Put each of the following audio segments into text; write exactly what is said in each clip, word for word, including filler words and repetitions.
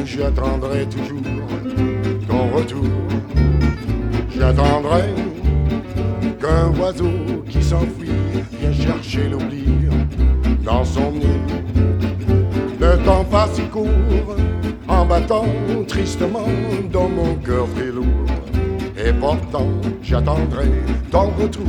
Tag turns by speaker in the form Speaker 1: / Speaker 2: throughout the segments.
Speaker 1: j'attendrai toujours ton retour. J'attendrai qu'un oiseau qui s'enfuit vient chercher l'oubli dans son nid. Le temps passe si court en battant tristement dans mon cœur très lourd. Et pourtant j'attendrai ton retour.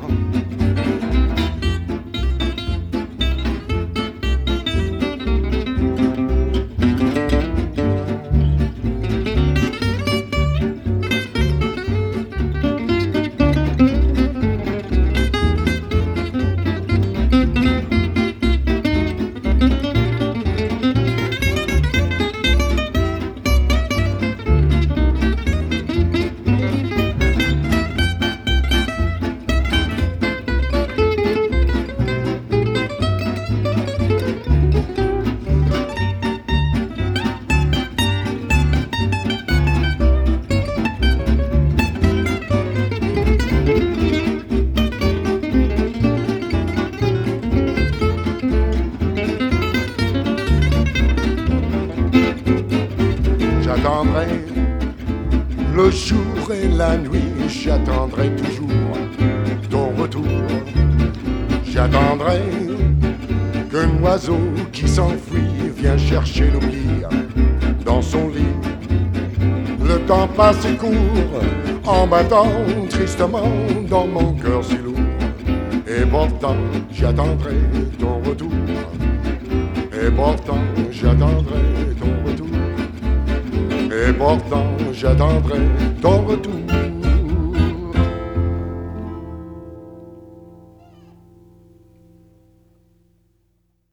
Speaker 1: J'attendrai le jour et la nuit, j'attendrai toujours ton retour. J'attendrai qu'un oiseau qui s'enfuit vient chercher l'oubli dans son lit. Le temps passe et court en battant tristement dans mon cœur si lourd. Et pourtant j'attendrai ton retour. Et pourtant j'attendrai ton retour. Et pourtant j'attendrai ton retour.